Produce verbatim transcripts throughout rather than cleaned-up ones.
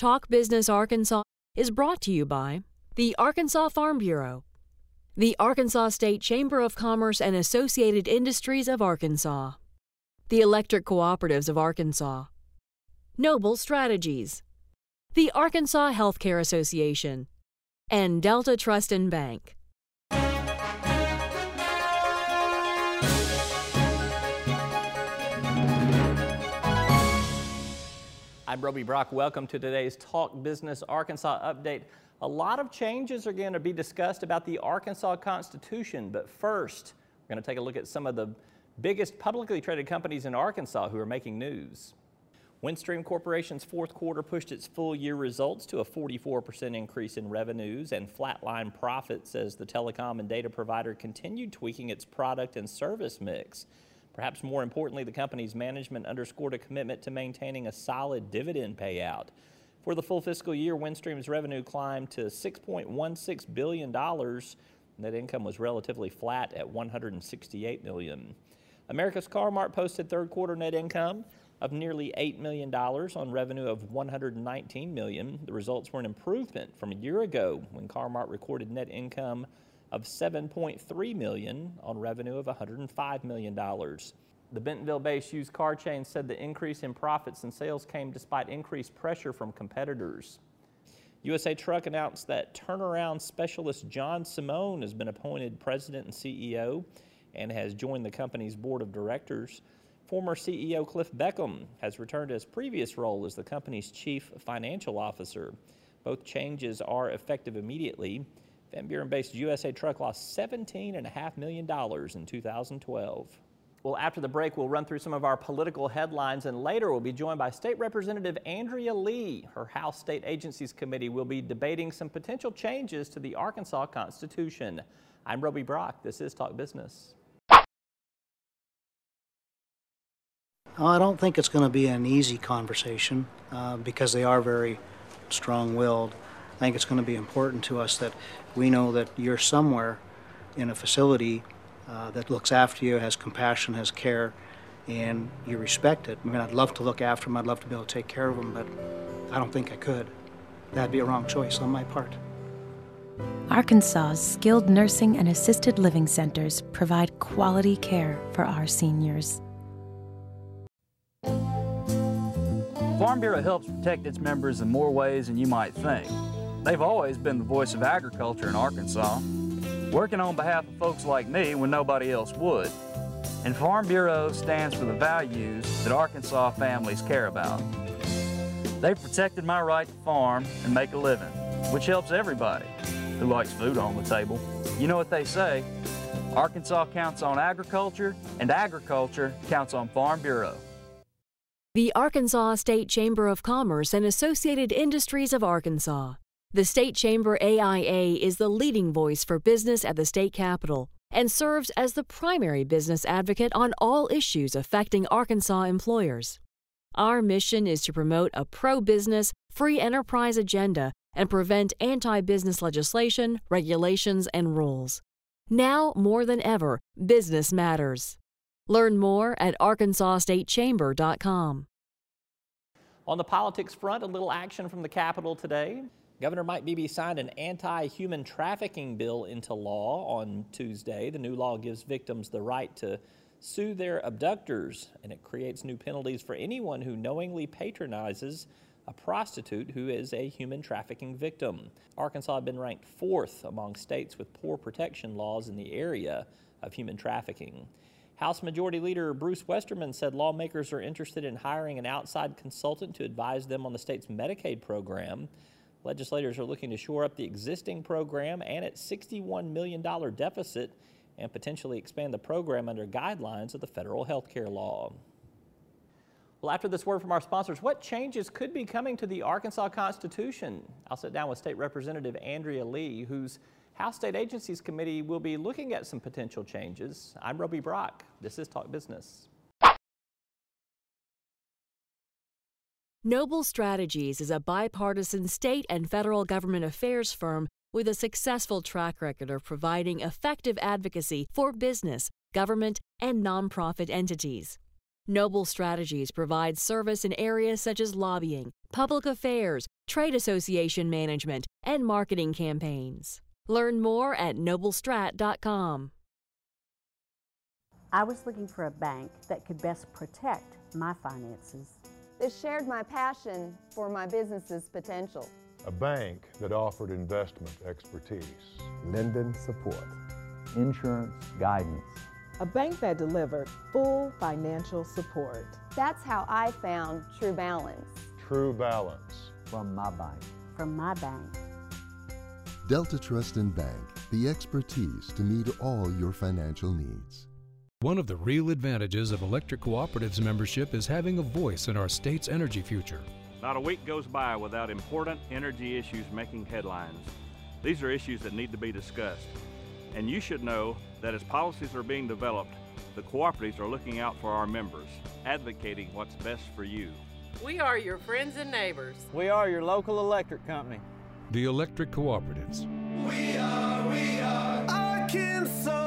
Talk Business Arkansas is brought to you by the Arkansas Farm Bureau, the Arkansas State Chamber of Commerce and Associated Industries of Arkansas, the Electric Cooperatives of Arkansas, Noble Strategies, the Arkansas Healthcare Association, and Delta Trust and Bank. I'm Roby Brock. Welcome to today's Talk Business Arkansas update. A lot of changes are going to be discussed about the Arkansas Constitution, but first, we're going to take a look at some of the biggest publicly traded companies in Arkansas who are making news. Windstream Corporation's fourth quarter pushed its full year results to a forty-four percent increase in revenues and flatline profits as the telecom and data provider continued tweaking its product and service mix. Perhaps more importantly, the company's management underscored a commitment to maintaining a solid dividend payout. For the full fiscal year, Windstream's revenue climbed to six point one six billion dollars. Net income was relatively flat at one hundred sixty-eight million dollars. America's Car-Mart posted third quarter net income of nearly eight million dollars on revenue of one hundred nineteen million dollars. The results were an improvement from a year ago when Car-Mart recorded net income of seven point three million dollars on revenue of one hundred five million dollars. The Bentonville-based used car chain said the increase in profits and sales came despite increased pressure from competitors. U S A Truck announced that turnaround specialist John Simone has been appointed president and C E O and has joined the company's board of directors. Former C E O Cliff Beckham has returned to his previous role as the company's chief financial officer. Both changes are effective immediately. Van Buren-based U S A Truck lost seventeen point five million dollars in two thousand twelve. Well, after the break, we'll run through some of our political headlines, and later we'll be joined by State Representative Andrea Lee. Her House State Agencies Committee will be debating some potential changes to the Arkansas Constitution. I'm Roby Brock. This is Talk Business. I don't think it's going to be an easy conversation uh, because they are very strong-willed. I think it's going to be important to us that we know that you're somewhere in a facility uh, that looks after you, has compassion, has care, and you respect it. I mean, I'd love to look after them, I'd love to be able to take care of them, but I don't think I could. That'd be a wrong choice on my part. Arkansas's skilled nursing and assisted living centers provide quality care for our seniors. Farm Bureau helps protect its members in more ways than you might think. They've always been the voice of agriculture in Arkansas, working on behalf of folks like me when nobody else would. And Farm Bureau stands for the values that Arkansas families care about. They've protected my right to farm and make a living, which helps everybody who likes food on the table. You know what they say, Arkansas counts on agriculture, and agriculture counts on Farm Bureau. The Arkansas State Chamber of Commerce and Associated Industries of Arkansas. The State Chamber A I A is the leading voice for business at the state capitol and serves as the primary business advocate on all issues affecting Arkansas employers. Our mission is to promote a pro-business, free enterprise agenda and prevent anti-business legislation, regulations, and rules. Now more than ever, business matters. Learn more at arkansas state chamber dot com. On the politics front, a little action from the Capitol today. Governor Mike Beebe signed an anti-human trafficking bill into law on Tuesday. The new law gives victims the right to sue their abductors, and it creates new penalties for anyone who knowingly patronizes a prostitute who is a human trafficking victim. Arkansas had been ranked fourth among states with poor protection laws in the area of human trafficking. House Majority Leader Bruce Westerman said lawmakers are interested in hiring an outside consultant to advise them on the state's Medicaid program. Legislators are looking to shore up the existing program and its sixty-one million dollars deficit and potentially expand the program under guidelines of the federal health care law. Well, after this word from our sponsors, what changes could be coming to the Arkansas Constitution? I'll sit down with State Representative Andrea Lee, whose House State Agencies Committee will be looking at some potential changes. I'm Roby Brock. This is Talk Business. Noble Strategies is a bipartisan state and federal government affairs firm with a successful track record of providing effective advocacy for business, government, and nonprofit entities. Noble Strategies provides service in areas such as lobbying, public affairs, trade association management, and marketing campaigns. Learn more at noble strat dot com. I was looking for a bank that could best protect my finances. It shared my passion for my business's potential. A bank that offered investment expertise, lending support, insurance guidance. A bank that delivered full financial support. That's how I found True Balance. True Balance. From my bank. From my bank. Delta Trust and Bank, the expertise to meet all your financial needs. One of the real advantages of electric cooperatives membership is having a voice in our state's energy future. Not a week goes by without important energy issues making headlines. These are issues that need to be discussed. And you should know that as policies are being developed, the cooperatives are looking out for our members, advocating what's best for you. We are your friends and neighbors. We are your local electric company. The Electric Cooperatives. We are, we are Arkansas.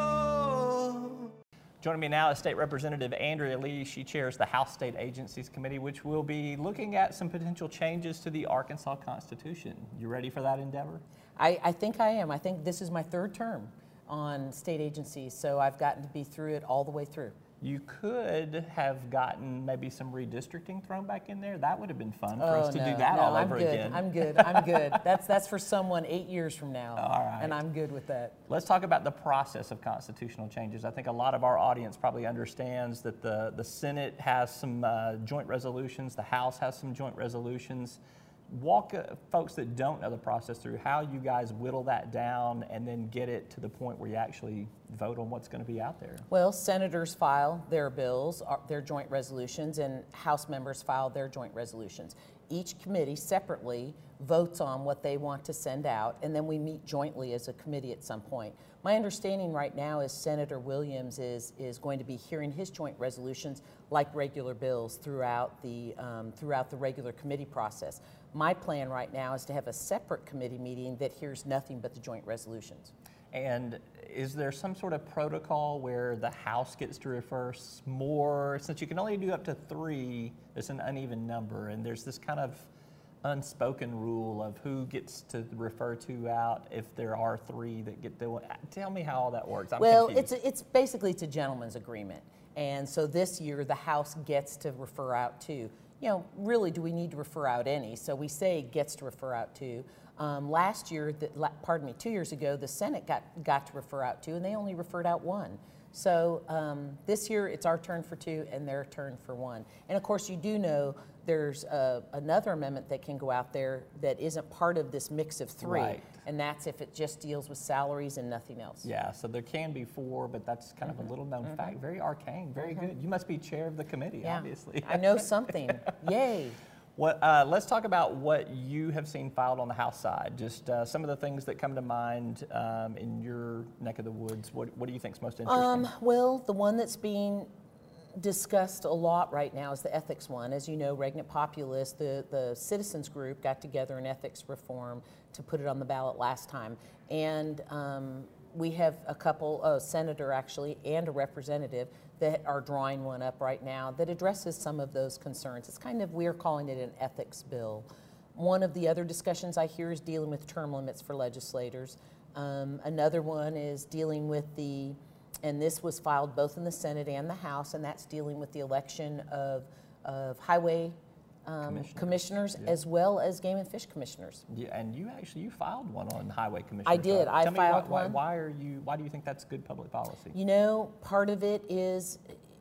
Joining me now is State Representative Andrea Lee. She chairs the House State Agencies Committee, which will be looking at some potential changes to the Arkansas Constitution. You ready for that endeavor? I, I think I am. I think this is my third term on state agencies, so I've gotten to be through it all the way through. You could have gotten maybe some redistricting thrown back in there. That would have been fun for oh, us to no, do that no, all I'm over good. again. I'm good. I'm good. That's that's for someone eight years from now. All right. And I'm good with that. Let's talk about the process of constitutional changes. I think a lot of our audience probably understands that the, the Senate has some uh, joint resolutions, the House has some joint resolutions. Walk uh, folks that don't know the process through how you guys whittle that down and then get it to the point where you actually vote on what's going to be out there. Well, senators file their bills, their joint resolutions, and House members file their joint resolutions. Each committee separately votes on what they want to send out, and then we meet jointly as a committee at some point. My understanding right now is Senator Williams is, is going to be hearing his joint resolutions like regular bills throughout the, um, throughout the regular committee process. My plan right now is to have a separate committee meeting that hears nothing but the joint resolutions. And is there some sort of protocol where the House gets to refer more, since you can only do up to three, it's an uneven number, and there's this kind of unspoken rule of who gets to refer to out if there are three that get to, tell me how all that works. I'm well, confused. it's, it's basically it's a gentleman's agreement. And so this year the House gets to refer out to, you know, really do we need to refer out any? So we say gets to refer out to. Um, last year, the, pardon me, two years ago, the Senate got, got to refer out to, and they only referred out one. So um, this year, it's our turn for two and their turn for one. And of course, you do know there's uh, another amendment that can go out there that isn't part of this mix of three, right. And that's if it just deals with salaries and nothing else. Yeah, so there can be four, but that's kind mm-hmm. of a little known mm-hmm. fact. Very arcane, very mm-hmm. good. You must be chair of the committee, yeah. obviously. I know something. Yay. What, uh, let's talk about what you have seen filed on the House side. Just uh, some of the things that come to mind um, in your neck of the woods. What, what do you think is most interesting? Um, well, the one that's being discussed a lot right now is the ethics one. As you know, Regnant Populace, the, the citizens group, got together in ethics reform to put it on the ballot last time. And um, we have a couple, a senator actually, and a representative that are drawing one up right now that addresses some of those concerns. It's kind of, we're calling it an ethics bill. One of the other discussions I hear is dealing with term limits for legislators. Um, another one is dealing with the, and this was filed both in the Senate and the House, and that's dealing with the election of, of highway um, commissioners, commissioners yeah. as well as game and fish commissioners. Yeah, and you actually, you filed one on highway commissioners. I did, right? I Tell filed me why, one. Why, why are you, why do you think that's good public policy? You know, part of it is,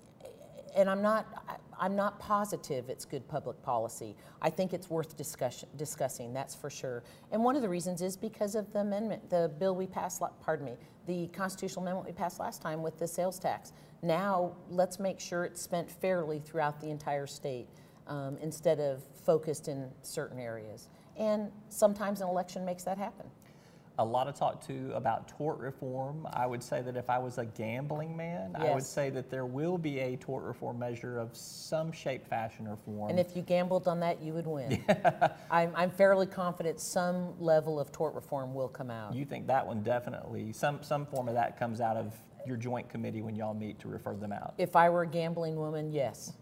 and I'm not, I'm not positive it's good public policy. I think it's worth discussion, discussing, that's for sure. And one of the reasons is because of the amendment, the bill we passed, pardon me, the constitutional amendment we passed last time with the sales tax. Now, let's make sure it's spent fairly throughout the entire state um, instead of focused in certain areas. And sometimes an election makes that happen. A lot of talk too about tort reform. I would say that if I was a gambling man, yes. I would say that there will be a tort reform measure of some shape, fashion, or form. And if you gambled on that, you would win. I'm, I'm fairly confident some level of tort reform will come out. You think that one definitely, some some form of that comes out of your joint committee when y'all meet to refer them out? If I were a gambling woman, yes.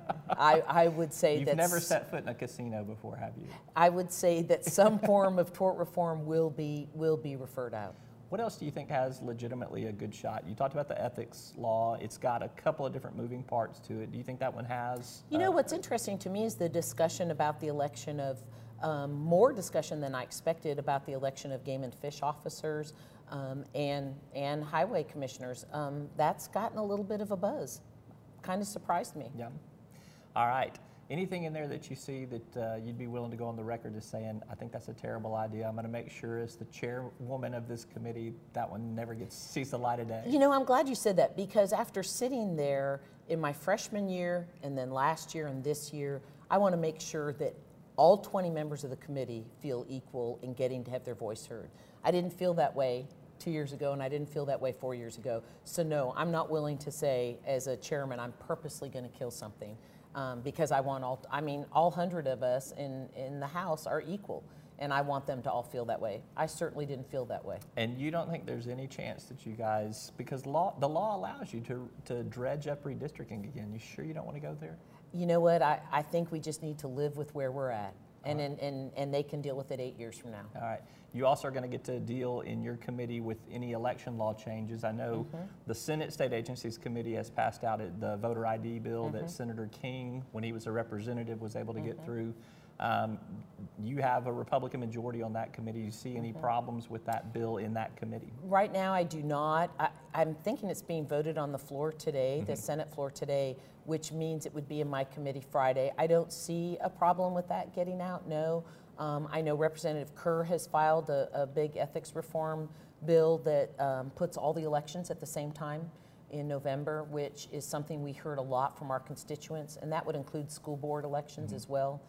I, I would say You've that... never set foot in a casino before, have you? I would say that some form of tort reform will be, will be referred out. What else do you think has legitimately a good shot? You talked about the ethics law. It's got a couple of different moving parts to it. Do you think that one has? You know, uh, what's interesting to me is the discussion about the election of, um, more discussion than I expected about the election of game and fish officers um, and, and highway commissioners. Um, that's gotten a little bit of a buzz. Kind of surprised me. Yeah. All right. Anything in there that you see that uh, you'd be willing to go on the record as saying, I think that's a terrible idea. I'm going to make sure as the chairwoman of this committee, that one never gets sees the light of day. You know, I'm glad you said that, because after sitting there in my freshman year and then last year and this year, I want to make sure that all twenty members of the committee feel equal in getting to have their voice heard. I didn't feel that way two years ago, and I didn't feel that way four years ago. So no, I'm not willing to say as a chairman, I'm purposely going to kill something. Um, because I want all, I mean, all hundred of us in, in the House are equal, and I want them to all feel that way. I certainly didn't feel that way. And you don't think there's any chance that you guys, because law, the law allows you to, to dredge up redistricting again. You sure you don't want to go there? You know what, I, I think we just need to live with where we're at, and, right. and, and, and they can deal with it eight years from now. All right. You also are going to get to deal in your committee with any election law changes. I know mm-hmm. the Senate State Agencies Committee has passed out the voter I D bill mm-hmm. that Senator King, when he was a representative, was able to mm-hmm. get through. Um, you have a Republican majority on that committee. Do you see any mm-hmm. problems with that bill in that committee? Right now, I do not. I, I'm thinking it's being voted on the floor today, mm-hmm. the Senate floor today, which means it would be in my committee Friday. I don't see a problem with that getting out, no. Um, I know Representative Kerr has filed a, a big ethics reform bill that um, puts all the elections at the same time in November, which is something we heard a lot from our constituents, and that would include school board elections mm-hmm. as well.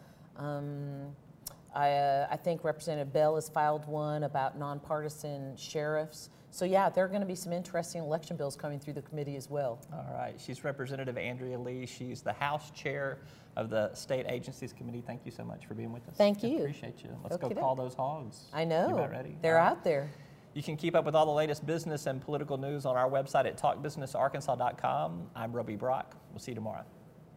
Um, I, uh, I think Representative Bell has filed one about nonpartisan sheriffs. So yeah, there are going to be some interesting election bills coming through the committee as well. All right. She's Representative Andrea Lee. She's the House Chair of the State Agencies Committee. Thank you so much for being with us. Thank you. I appreciate you. Let's okay go call those hogs. I know. You about ready? They're right. out there. You can keep up with all the latest business and political news on our website at talk business arkansas dot com. I'm Roby Brock. We'll see you tomorrow.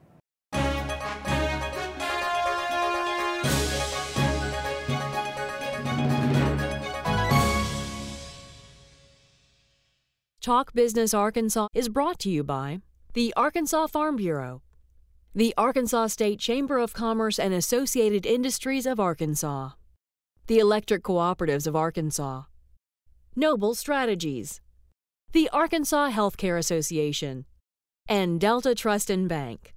Talk Business Arkansas is brought to you by the Arkansas Farm Bureau, the Arkansas State Chamber of Commerce and Associated Industries of Arkansas, the Electric Cooperatives of Arkansas, Noble Strategies, the Arkansas Healthcare Association, and Delta Trust and Bank.